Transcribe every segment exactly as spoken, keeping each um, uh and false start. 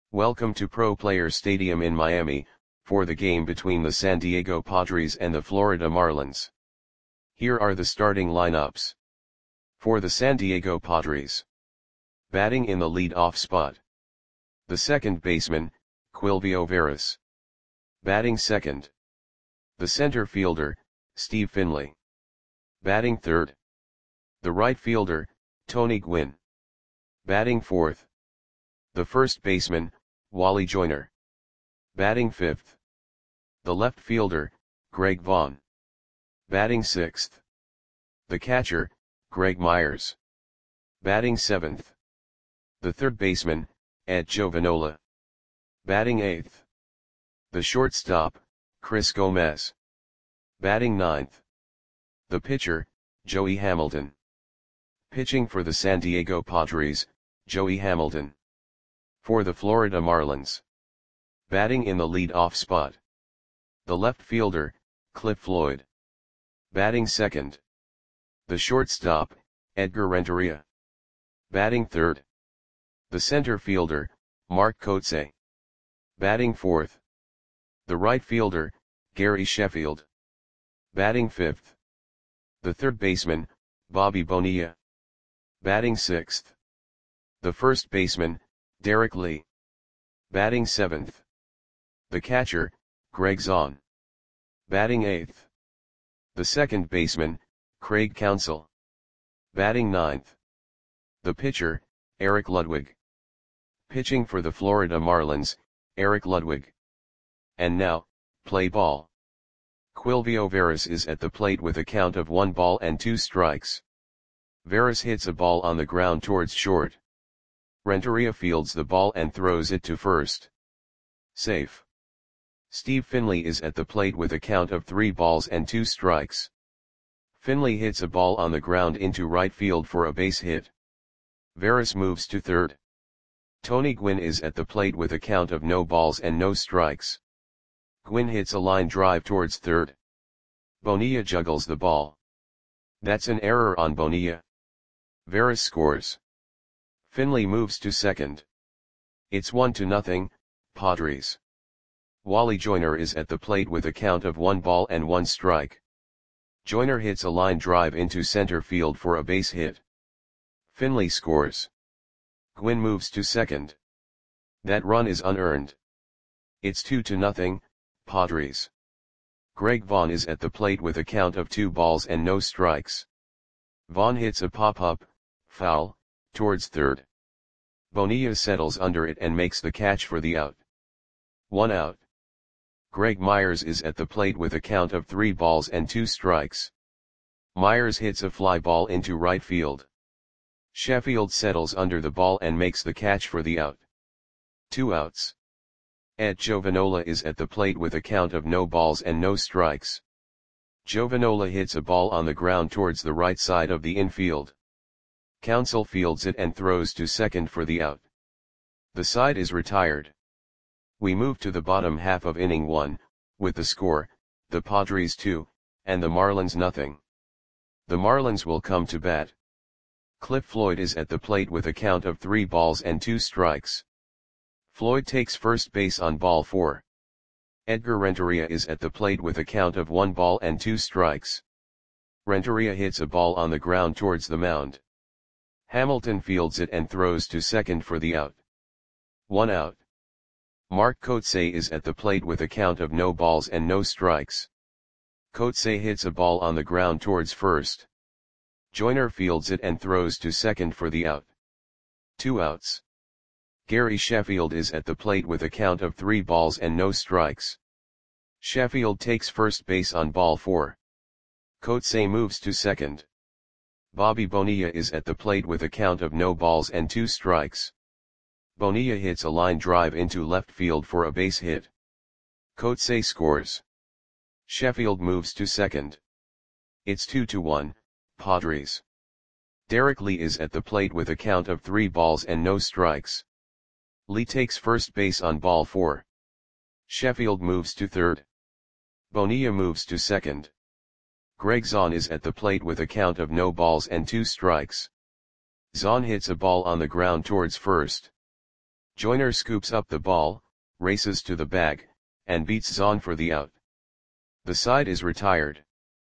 Welcome to Pro Players Stadium in Miami, for the game between the San Diego Padres and the Florida Marlins. Here are the starting lineups. For the San Diego Padres. Batting in the lead-off spot. The second baseman, Quilvio Veras. Batting second. The center fielder, Steve Finley. Batting third. The right fielder, Tony Gwynn. Batting fourth. The first baseman, Wally Joyner. Batting fifth. The left fielder, Greg Vaughn. Batting sixth. The catcher, Greg Myers. Batting seventh. The third baseman, Ed Giovanola. Batting eighth. The shortstop, Chris Gomez. Batting ninth. The pitcher, Joey Hamilton. Pitching for the San Diego Padres, Joey Hamilton. For the Florida Marlins. Batting in the lead-off spot. The left fielder, Cliff Floyd. Batting second. The shortstop, Edgar Renteria. Batting third. The center fielder, Mark Kotsay. Batting fourth. The right fielder, Gary Sheffield. Batting fifth. The third baseman, Bobby Bonilla. Batting sixth. The first baseman, Derek Lee. Batting seventh. The catcher, Greg Zahn. Batting eighth. The second baseman, Craig Counsell. Batting ninth. The pitcher, Eric Ludwig. Pitching for the Florida Marlins, Eric Ludwig. And now, play ball. Quilvio Veras is at the plate with a count of one ball and two strikes. Veras hits a ball on the ground towards short. Renteria fields the ball and throws it to first. Safe. Steve Finley is at the plate with a count of three balls and two strikes. Finley hits a ball on the ground into right field for a base hit. Veras moves to third. Tony Gwynn is at the plate with a count of no balls and no strikes. Gwynn hits a line drive towards third. Bonilla juggles the ball. That's an error on Bonilla. Veras scores. Finley moves to second. It's one to nothing, Padres. Wally Joyner is at the plate with a count of one ball and one strike. Joyner hits a line drive into center field for a base hit. Finley scores. Gwynn moves to second. That run is unearned. It's two to nothing, Padres. Greg Vaughn is at the plate with a count of two balls and no strikes. Vaughn hits a pop-up, foul, towards third. Bonilla settles under it and makes the catch for the out. One out. Greg Myers is at the plate with a count of three balls and two strikes. Myers hits a fly ball into right field. Sheffield settles under the ball and makes the catch for the out. Two outs. Ed Giovanola is at the plate with a count of no balls and no strikes. Giovanola hits a ball on the ground towards the right side of the infield. Counsell fields it and throws to second for the out. The side is retired. We move to the bottom half of inning one, with the score, the Padres two, and the Marlins nothing. The Marlins will come to bat. Cliff Floyd is at the plate with a count of three balls and two strikes. Floyd takes first base on ball four. Edgar Renteria is at the plate with a count of one ball and two strikes. Renteria hits a ball on the ground towards the mound. Hamilton fields it and throws to second for the out. One out. Mark Kotsay is at the plate with a count of no balls and no strikes. Kotsay hits a ball on the ground towards first. Joyner fields it and throws to second for the out. Two outs. Gary Sheffield is at the plate with a count of three balls and no strikes. Sheffield takes first base on ball four. Kotsay moves to second. Bobby Bonilla is at the plate with a count of no balls and two strikes. Bonilla hits a line drive into left field for a base hit. Kotsay scores. Sheffield moves to second. It's two to one, Padres. Derek Lee is at the plate with a count of three balls and no strikes. Lee takes first base on ball four. Sheffield moves to third. Bonilla moves to second. Greg Zahn is at the plate with a count of no balls and two strikes. Zahn hits a ball on the ground towards first. Joyner scoops up the ball, races to the bag, and beats Zahn for the out. The side is retired.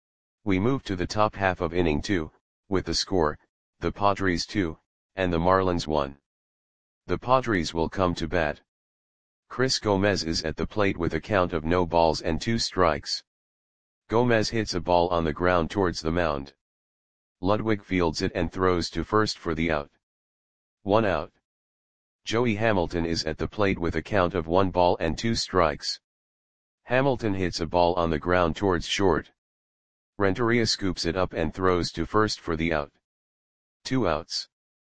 We move to the top half of inning two, with the score, the Padres two, and the Marlins one. The Padres will come to bat. Chris Gomez is at the plate with a count of no balls and two strikes. Gomez hits a ball on the ground towards the mound. Ludwig fields it and throws to first for the out. One out. Joey Hamilton is at the plate with a count of one ball and two strikes. Hamilton hits a ball on the ground towards short. Renteria scoops it up and throws to first for the out. Two outs.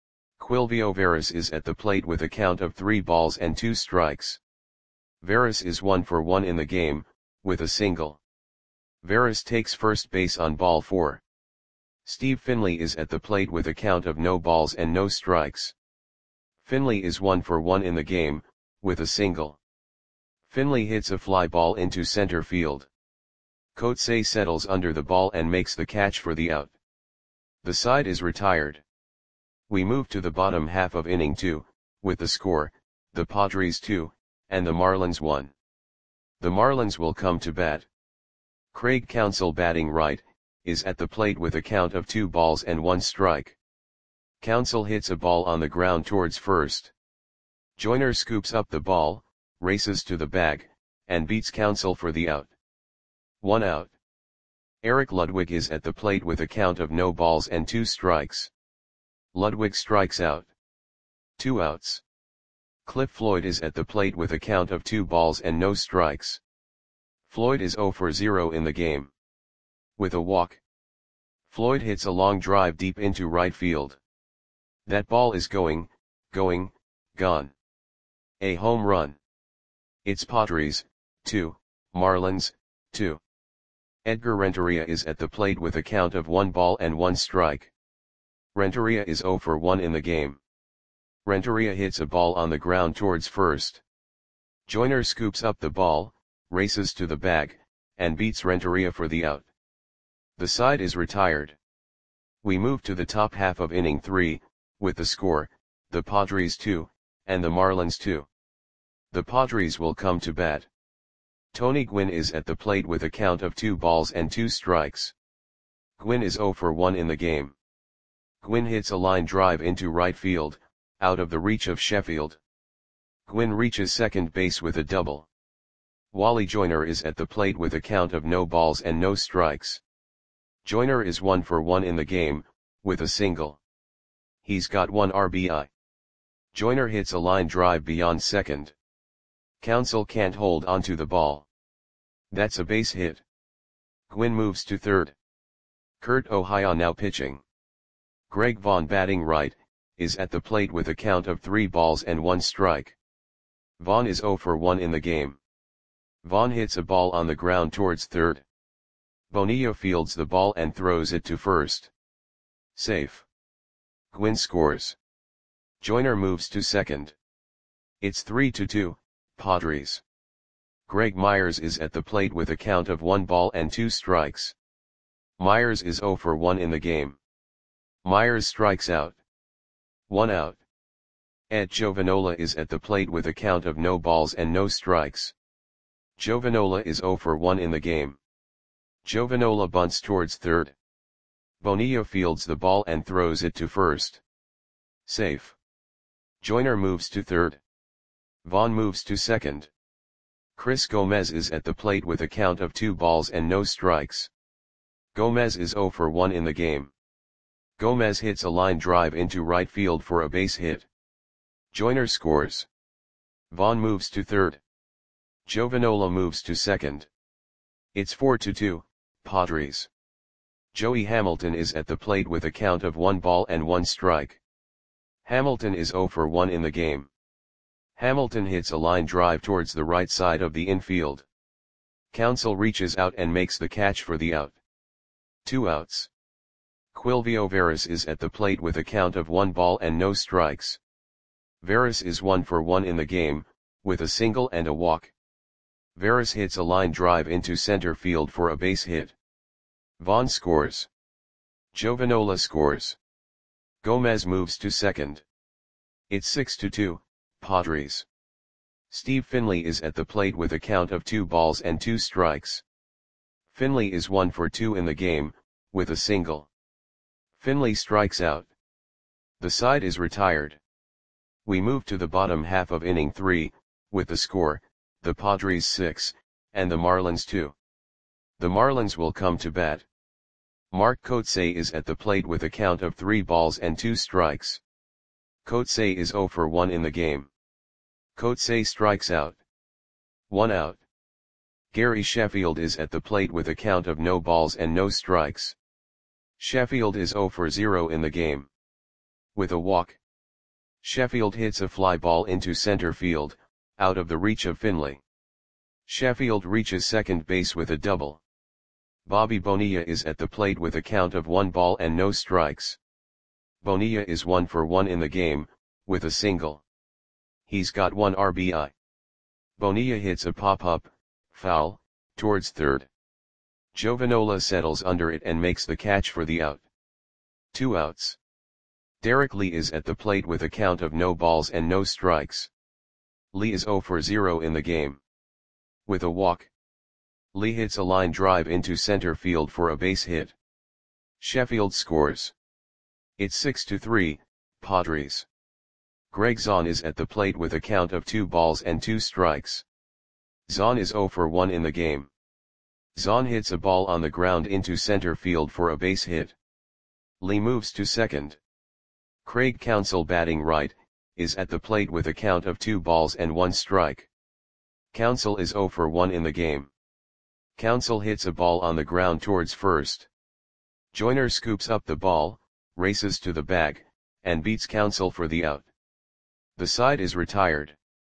Quilvio Veras is at the plate with a count of three balls and two strikes. Veras is one for one in the game, with a single. Veras takes first base on ball four. Steve Finley is at the plate with a count of no balls and no strikes. Finley is one for one in the game, with a single. Finley hits a fly ball into center field. Coetzee settles under the ball and makes the catch for the out. The side is retired. We move to the bottom half of inning two, with the score, the Padres two, and the Marlins one. The Marlins will come to bat. Craig Counsell, batting right, is at the plate with a count of two balls and one strike. Counsell hits a ball on the ground towards first. Joyner scoops up the ball, races to the bag, and beats Counsell for the out. One out. Eric Ludwig is at the plate with a count of no balls and two strikes. Ludwig strikes out. Two outs. Cliff Floyd is at the plate with a count of two balls and no strikes. Floyd is zero for zero in the game. With a walk. Floyd hits a long drive deep into right field. That ball is going, going, gone. A home run. It's Padres, two, Marlins, two. Edgar Renteria is at the plate with a count of one ball and one strike. Renteria is zero for one in the game. Renteria hits a ball on the ground towards first. Joyner scoops up the ball, races to the bag, and beats Renteria for the out. The side is retired. We move to the top half of inning three, with the score, the Padres two, and the Marlins two. The Padres will come to bat. Tony Gwynn is at the plate with a count of two balls and two strikes. Gwynn is zero for one in the game. Gwynn hits a line drive into right field, out of the reach of Sheffield. Gwynn reaches second base with a double. Wally Joyner is at the plate with a count of no balls and no strikes. Joyner is one for one in the game, with a single. He's got one R B I. Joyner hits a line drive beyond second. Counsell can't hold onto the ball. That's a base hit. Gwynn moves to third. Kurt Ohio now pitching. Greg Vaughn, batting right, is at the plate with a count of three balls and one strike. Vaughn is zero for one in the game. Vaughn hits a ball on the ground towards third. Bonilla fields the ball and throws it to first. Safe. Gwynn scores. Joyner moves to second. It's three to two, Padres. Greg Myers is at the plate with a count of one ball and two strikes. Myers is zero for one in the game. Myers strikes out. One out. Ed Giovanola is at the plate with a count of no balls and no strikes. Giovanola is zero for one in the game. Giovanola bunts towards third. Bonilla fields the ball and throws it to first. Safe. Joyner moves to third. Vaughn moves to second. Chris Gomez is at the plate with a count of two balls and no strikes. Gomez is zero for one in the game. Gomez hits a line drive into right field for a base hit. Joyner scores. Vaughn moves to third. Giovanola moves to second. It's four to two, Padres. Joey Hamilton is at the plate with a count of one ball and one strike. Hamilton is zero for one in the game. Hamilton hits a line drive towards the right side of the infield. Counsell reaches out and makes the catch for the out. Two outs. Quilvio Veras is at the plate with a count of one ball and no strikes. Veras is one for one in the game, with a single and a walk. Veras hits a line drive into center field for a base hit. Vaughn scores. Giovanola scores. Gomez moves to second. It's six to two, Padres. Steve Finley is at the plate with a count of two balls and two strikes. Finley is one for two in the game, with a single. Finley strikes out. The side is retired. We move to the bottom half of inning three, with the score, the Padres six, and the Marlins two. The Marlins will come to bat. Mark Kotsay is at the plate with a count of three balls and two strikes. Kotsay is zero for one in the game. Kotsay strikes out. One out. Gary Sheffield is at the plate with a count of no balls and no strikes. Sheffield is zero for zero in the game. With a walk, Sheffield hits a fly ball into center field, out of the reach of Finley. Sheffield reaches second base with a double. Bobby Bonilla is at the plate with a count of one ball and no strikes. Bonilla is one for one in the game, with a single. He's got one R B I. Bonilla hits a pop-up, foul, towards third. Jovanola settles under it and makes the catch for the out. Two outs. Derek Lee is at the plate with a count of no balls and no strikes. Lee is zero for zero in the game. With a walk, Lee hits a line drive into center field for a base hit. Sheffield scores. It's six to three, Padres. Greg Zahn is at the plate with a count of two balls and two strikes. Zahn is zero for one in the game. Zahn hits a ball on the ground into center field for a base hit. Lee moves to second. Craig Counsell, batting right, is at the plate with a count of two balls and one strike. Counsell is zero for one in the game. Counsell hits a ball on the ground towards first. Joyner scoops up the ball, races to the bag, and beats Counsell for the out. The side is retired.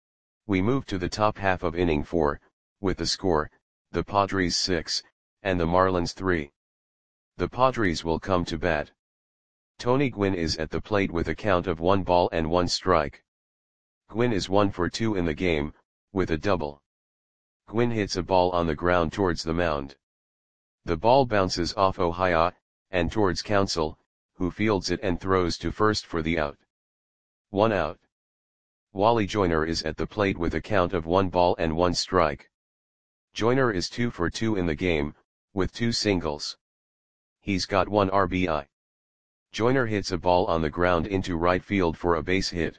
We move to the top half of inning four, with the score, the Padres six, and the Marlins three. The Padres will come to bat. Tony Gwynn is at the plate with a count of one ball and one strike. Gwynn is one for two in the game, with a double. Gwynn hits a ball on the ground towards the mound. The ball bounces off Ohio, and towards Counsell, who fields it and throws to first for the out. One out. Wally Joyner is at the plate with a count of one ball and one strike. Joyner is two for two in the game, with two singles. He's got one R B I. Joyner hits a ball on the ground into right field for a base hit.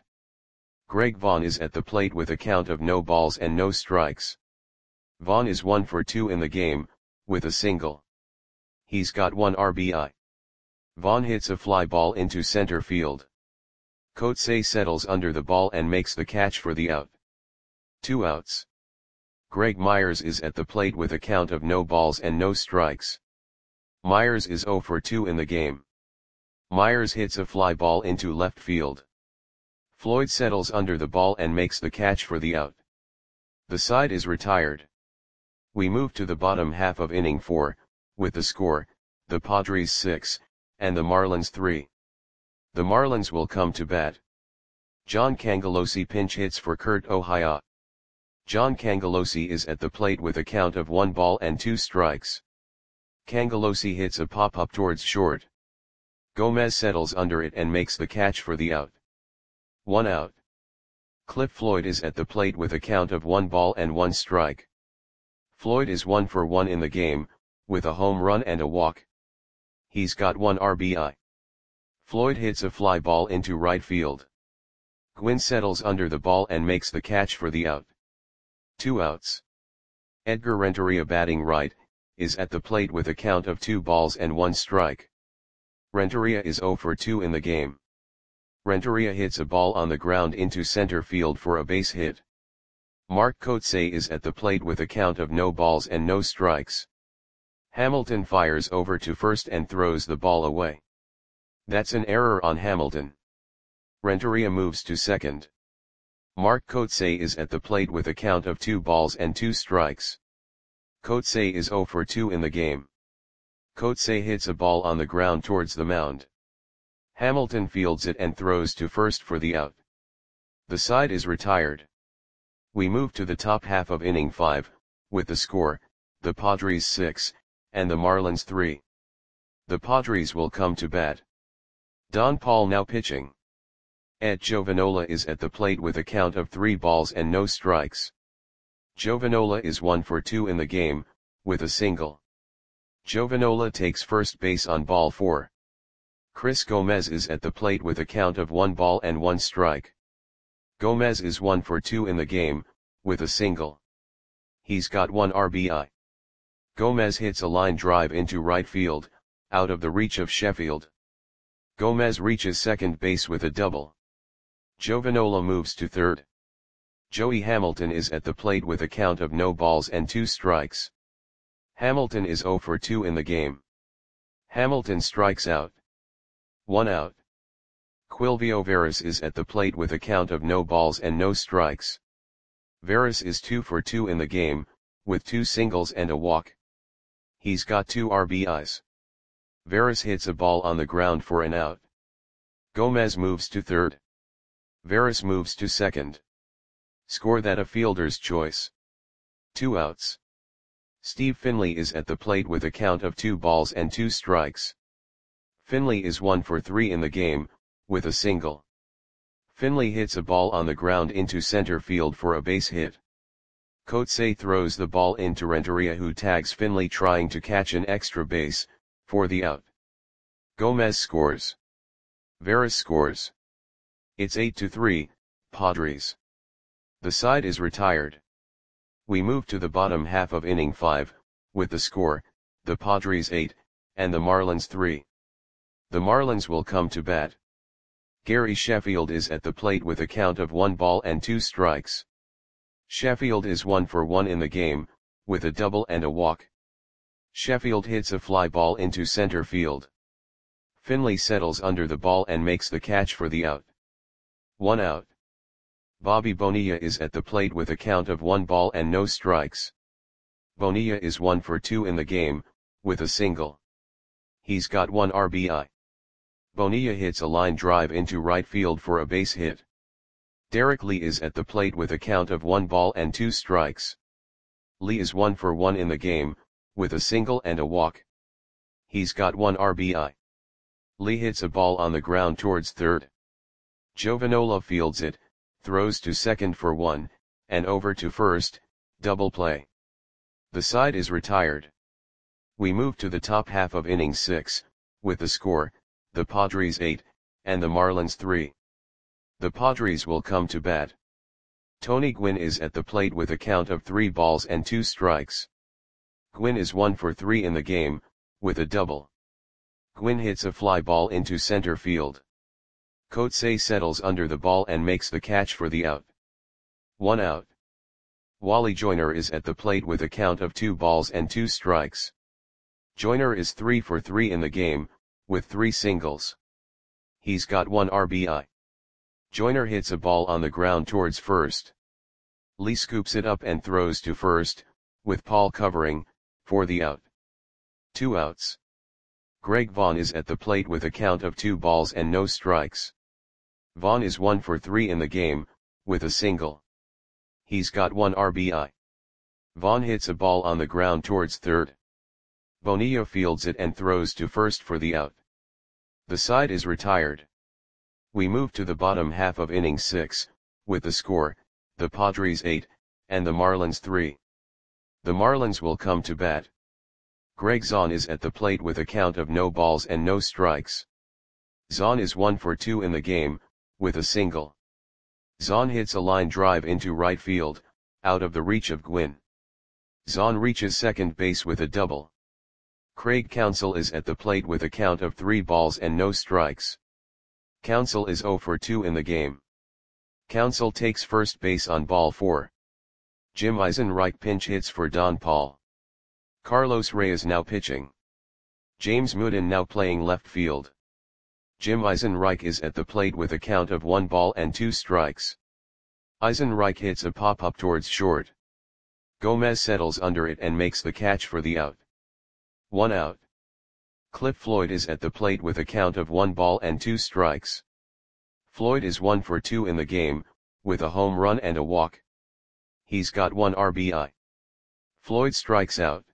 Greg Vaughn is at the plate with a count of no balls and no strikes. Vaughn is one for two in the game, with a single. He's got one R B I. Vaughn hits a fly ball into center field. Kotsay settles under the ball and makes the catch for the out. Two outs. Greg Myers is at the plate with a count of no balls and no strikes. Myers is zero for two in the game. Myers hits a fly ball into left field. Floyd settles under the ball and makes the catch for the out. The side is retired. We move to the bottom half of inning four, with the score, the Padres six, and the Marlins three. The Marlins will come to bat. John Cangelosi pinch hits for Kurt Ohio. John Cangelosi is at the plate with a count of one ball and two strikes. Cangelosi hits a pop-up towards short. Gomez settles under it and makes the catch for the out. One out. Cliff Floyd is at the plate with a count of one ball and one strike. Floyd is one for one in the game, with a home run and a walk. He's got one R B I. Floyd hits a fly ball into right field. Gwynn settles under the ball and makes the catch for the out. Two outs. Edgar Renteria, batting right, is at the plate with a count of two balls and one strike. Renteria is zero for two in the game. Renteria hits a ball on the ground into center field for a base hit. Mark Kotsay is at the plate with a count of no balls and no strikes. Hamilton fires over to first and throws the ball away. That's an error on Hamilton. Renteria moves to second. Mark Kotsay is at the plate with a count of two balls and two strikes. Kotsay is zero for two in the game. Kotsay hits a ball on the ground towards the mound. Hamilton fields it and throws to first for the out. The side is retired. We move to the top half of inning five, with the score, the Padres six, and the Marlins three. The Padres will come to bat. Don Paul now pitching. Ed Giovanola is at the plate with a count of three balls and no strikes. Giovanola is one for two in the game, with a single. Giovanola takes first base on ball four. Chris Gomez is at the plate with a count of one ball and one strike. Gomez is one for two in the game, with a single. He's got one R B I. Gomez hits a line drive into right field, out of the reach of Sheffield. Gomez reaches second base with a double. Giovanola moves to third. Joey Hamilton is at the plate with a count of no balls and two strikes. Hamilton is zero for two in the game. Hamilton strikes out. One out. Quilvio Veras is at the plate with a count of no balls and no strikes. Veras is two for two in the game, with two singles and a walk. He's got two R B Is. Veras hits a ball on the ground for an out. Gomez moves to third. Veras moves to second. Score that a fielder's choice. Two outs. Steve Finley is at the plate with a count of two balls and two strikes. Finley is one for three in the game, with a single. Finley hits a ball on the ground into center field for a base hit. Coetzee throws the ball into Renteria, who tags Finley trying to catch an extra base, for the out. Gomez scores. Veras scores. It's eight to three, Padres. The side is retired. We move to the bottom half of inning five, with the score, the Padres eight, and the Marlins three. The Marlins will come to bat. Gary Sheffield is at the plate with a count of one ball and two strikes. Sheffield is one for one in the game, with a double and a walk. Sheffield hits a fly ball into center field. Finley settles under the ball and makes the catch for the out. One out. Bobby Bonilla is at the plate with a count of one ball and no strikes. Bonilla is one for two in the game, with a single. He's got one R B I. Bonilla hits a line drive into right field for a base hit. Derek Lee is at the plate with a count of one ball and two strikes. Lee is one for one in the game, with a single and a walk. He's got one R B I. Lee hits a ball on the ground towards third. Giovanola fields it, throws to second for one, and over to first, double play. The side is retired. We move to the top half of inning six, with the score, the Padres eight, and the Marlins three. The Padres will come to bat. Tony Gwynn is at the plate with a count of three balls and two strikes. Gwynn is one for three in the game, with a double. Gwynn hits a fly ball into center field. Coetzee settles under the ball and makes the catch for the out. One out. Wally Joyner is at the plate with a count of two balls and two strikes. Joyner is three for three in the game, with three singles. He's got one R B I. Joyner hits a ball on the ground towards first. Lee scoops it up and throws to first, with Paul covering, for the out. Two outs. Greg Vaughn is at the plate with a count of two balls and no strikes. Vaughn is one for three in the game, with a single. He's got one R B I. Vaughn hits a ball on the ground towards third. Bonilla fields it and throws to first for the out. The side is retired. We move to the bottom half of inning six, with the score, the Padres eight, and the Marlins three. The Marlins will come to bat. Greg Zahn is at the plate with a count of no balls and no strikes. Zahn is one for two in the game, with a single. Zahn hits a line drive into right field, out of the reach of Gwynn. Zahn reaches second base with a double. Craig Counsell is at the plate with a count of three balls and no strikes. Counsell is zero for two in the game. Counsell takes first base on ball four. Jim Eisenreich pinch hits for Don Paul. Carlos Reyes now pitching. James Mooden now playing left field. Jim Eisenreich is at the plate with a count of one ball and two strikes. Eisenreich hits a pop-up towards short. Gomez settles under it and makes the catch for the out. One out. Cliff Floyd is at the plate with a count of one ball and two strikes. Floyd is one for two in the game, with a home run and a walk. He's got one R B I. Floyd strikes out.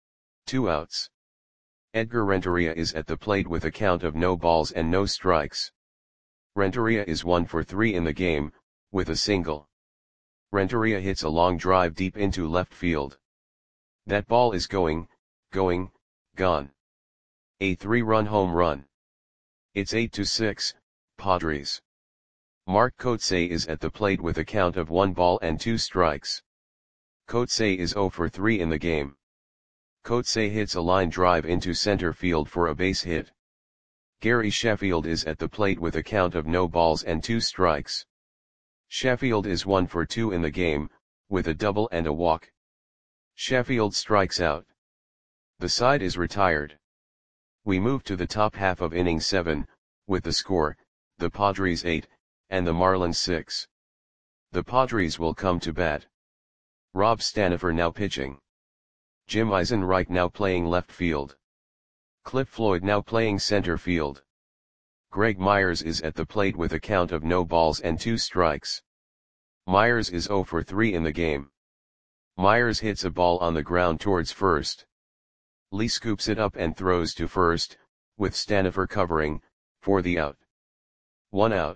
Two outs. Edgar Renteria is at the plate with a count of no balls and no strikes. Renteria is one for three in the game, with a single. Renteria hits a long drive deep into left field. That ball is going, going, gone. A three-run home run. It's eight to six, Padres. Mark Kotsay is at the plate with a count of one ball and two strikes. Kotsay is zero for three in the game. Kotsay hits a line drive into center field for a base hit. Gary Sheffield is at the plate with a count of no balls and two strikes. Sheffield is one for two in the game, with a double and a walk. Sheffield strikes out. The side is retired. We move to the top half of inning seven, with the score, the Padres eight, and the Marlins six. The Padres will come to bat. Rob Stanifer now pitching. Jim Eisenreich now playing left field. Cliff Floyd now playing center field. Greg Myers is at the plate with a count of no balls and two strikes. Myers is zero for three in the game. Myers hits a ball on the ground towards first. Lee scoops it up and throws to first, with Stanifer covering, for the out. One out.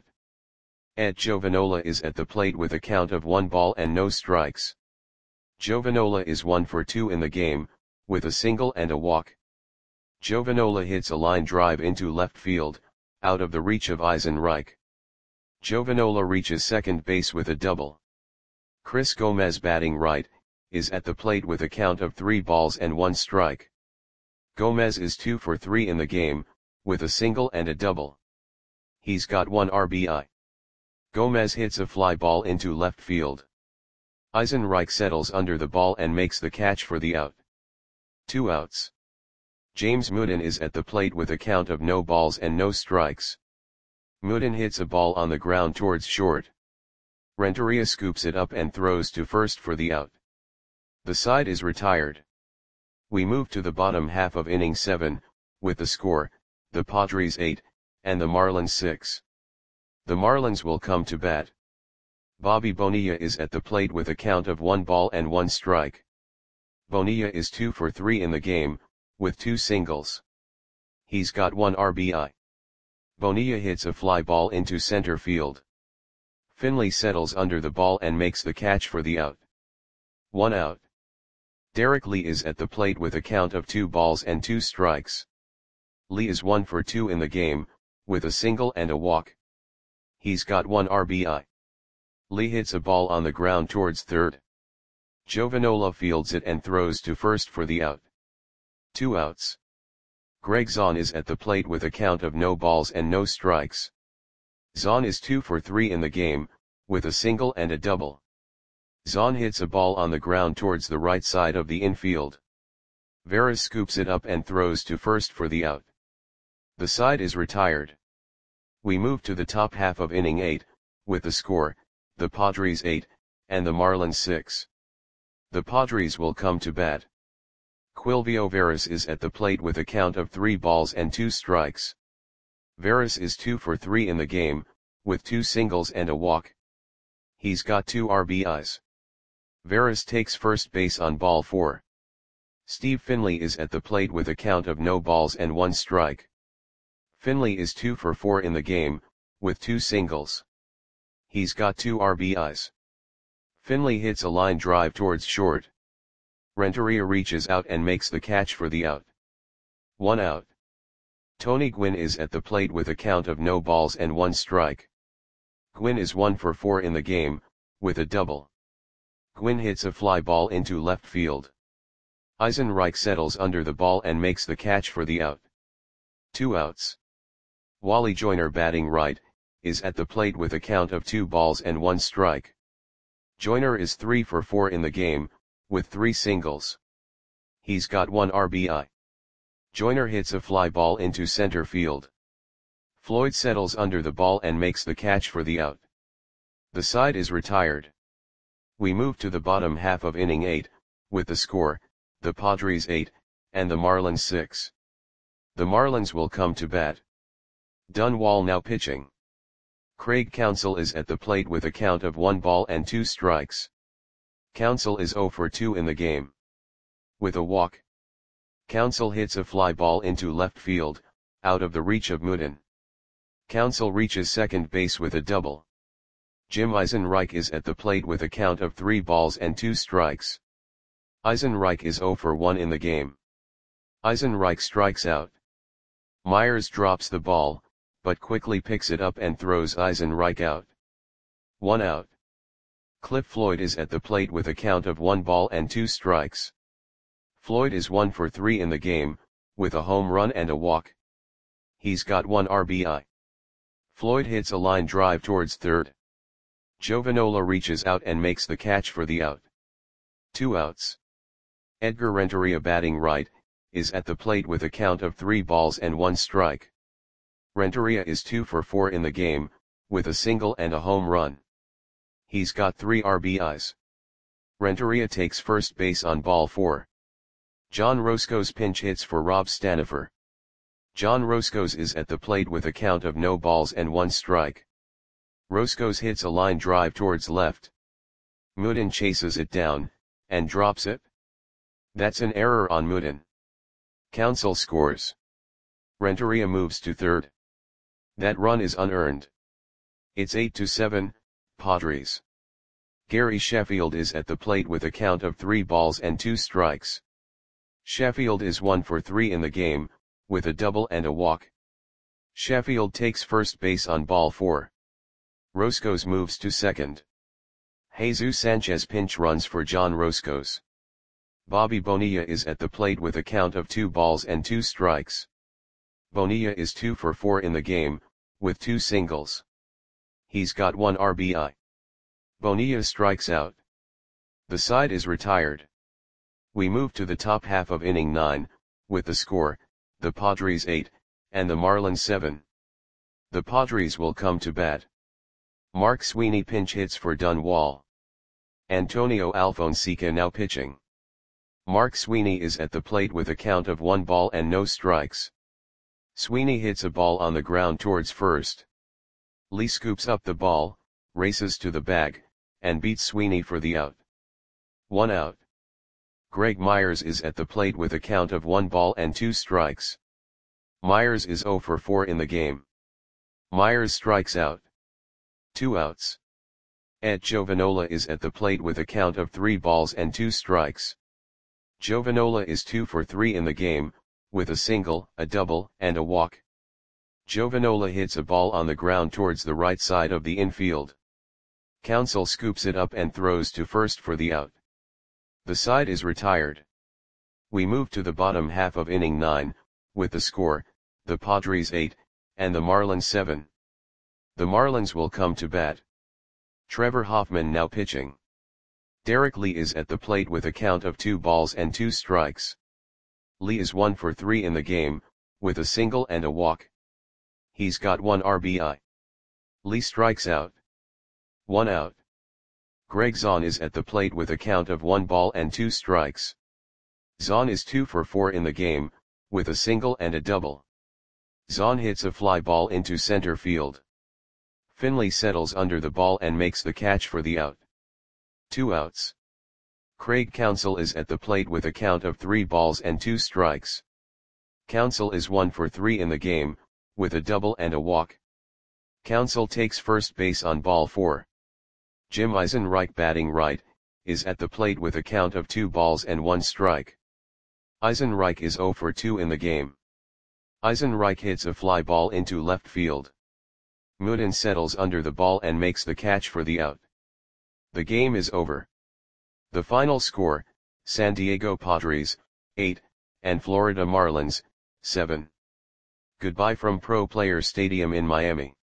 Ed Giovanola is at the plate with a count of one ball and no strikes. Giovanola is one for two in the game, with a single and a walk. Giovanola hits a line drive into left field, out of the reach of Eisenreich. Giovanola reaches second base with a double. Chris Gomez batting right, is at the plate with a count of three balls and one strike. Gomez is two for three in the game, with a single and a double. He's got one R B I. Gomez hits a fly ball into left field. Eisenreich settles under the ball and makes the catch for the out. Two outs. James Mooden is at the plate with a count of no balls and no strikes. Mooden hits a ball on the ground towards short. Renteria scoops it up and throws to first for the out. The side is retired. We move to the bottom half of inning seven, with the score, the Padres eight, and the Marlins six. The Marlins will come to bat. Bobby Bonilla is at the plate with a count of one ball and one strike. Bonilla is two for three in the game, with two singles. He's got one R B I. Bonilla hits a fly ball into center field. Finley settles under the ball and makes the catch for the out. One out. Derek Lee is at the plate with a count of two balls and two strikes. Lee is one for two in the game, with a single and a walk. He's got one R B I. Lee hits a ball on the ground towards third. Giovanola fields it and throws to first for the out. Two outs. Greg Zahn is at the plate with a count of no balls and no strikes. Zahn is two for three in the game, with a single and a double. Zahn hits a ball on the ground towards the right side of the infield. Veras scoops it up and throws to first for the out. The side is retired. We move to the top half of inning eight, with the score, the Padres eight, and the Marlins six. The Padres will come to bat. Quilvio Veras is at the plate with a count of three balls and two strikes. Veras is two for three in the game, with two singles and a walk. He's got two R B Is. Veras takes first base on ball four. Steve Finley is at the plate with a count of no balls and one strike. Finley is two for four in the game, with two singles. He's got two R B Is. Finley hits a line drive towards short. Renteria reaches out and makes the catch for the out. One out. Tony Gwynn is at the plate with a count of no balls and one strike. Gwynn is one for four in the game, with a double. Gwynn hits a fly ball into left field. Eisenreich settles under the ball and makes the catch for the out. Two outs. Wally Joyner batting right, is at the plate with a count of two balls and one strike. Joyner is three for four in the game, with three singles. He's got one R B I. Joyner hits a fly ball into center field. Floyd settles under the ball and makes the catch for the out. The side is retired. We move to the bottom half of inning eight, with the score, the Padres eight, and the Marlins six. The Marlins will come to bat. Dunwall now pitching. Craig Counsell is at the plate with a count of one ball and two strikes. Counsell is zero for two in the game. With a walk. Counsell hits a fly ball into left field, out of the reach of Mooden. Counsell reaches second base with a double. Jim Eisenreich is at the plate with a count of three balls and two strikes. Eisenreich is zero for one in the game. Eisenreich strikes out. Myers drops the ball, but quickly picks it up and throws Eisenreich out. One out. Cliff Floyd is at the plate with a count of one ball and two strikes. Floyd is one for three in the game, with a home run and a walk. He's got one R B I. Floyd hits a line drive towards third. Giovanola reaches out and makes the catch for the out. Two outs. Edgar Renteria, batting right, is at the plate with a count of three balls and one strike. Renteria is two for four in the game, with a single and a home run. He's got three R B Is. Renteria takes first base on ball four. John Roscoe's pinch hits for Rob Stanifer. John Roscoe's is at the plate with a count of no balls and one strike. Roscoe's hits a line drive towards left. Mooden chases it down, and drops it. That's an error on Mooden. Counsell scores. Renteria moves to third. That run is unearned. It's eight to seven, Padres. Gary Sheffield is at the plate with a count of three balls and two strikes. Sheffield is one for three in the game, with a double and a walk. Sheffield takes first base on ball four. Roscoe's moves to second. Jesus Sanchez pinch runs for John Roscoe's. Bobby Bonilla is at the plate with a count of two balls and two strikes. Bonilla is two for four in the game, with two singles. He's got one R B I. Bonilla strikes out. The side is retired. We move to the top half of inning nine, with the score, the Padres eight, and the Marlins seven. The Padres will come to bat. Mark Sweeney pinch hits for Dunwall. Antonio Alfonseca now pitching. Mark Sweeney is at the plate with a count of one ball and no strikes. Sweeney hits a ball on the ground towards first. Lee scoops up the ball, races to the bag, and beats Sweeney for the out. One out. Greg Myers is at the plate with a count of one ball and two strikes. Myers is zero for four in the game. Myers strikes out. Two outs. Ed Giovanola is at the plate with a count of three balls and two strikes. Giovanola is two for three in the game, with a single, a double, and a walk. Giovanola hits a ball on the ground towards the right side of the infield. Counsell scoops it up and throws to first for the out. The side is retired. We move to the bottom half of inning nine, with the score, the Padres eight, and the Marlins seven. The Marlins will come to bat. Trevor Hoffman now pitching. Derek Lee is at the plate with a count of two balls and two strikes. Lee is one for three in the game, with a single and a walk. He's got one R B I. Lee strikes out. One out. Greg Zahn is at the plate with a count of one ball and two strikes. Zahn is two for four in the game, with a single and a double. Zahn hits a fly ball into center field. Finley settles under the ball and makes the catch for the out. Two outs. Craig Counsell is at the plate with a count of three balls and two strikes. Counsell is one for three in the game, with a double and a walk. Counsell takes first base on ball four. Jim Eisenreich, batting right, is at the plate with a count of two balls and one strike. Eisenreich is zero for two in the game. Eisenreich hits a fly ball into left field. Mooden settles under the ball and makes the catch for the out. The game is over. The final score, San Diego Padres, eight, and Florida Marlins, seven. Goodbye from Pro Player Stadium in Miami.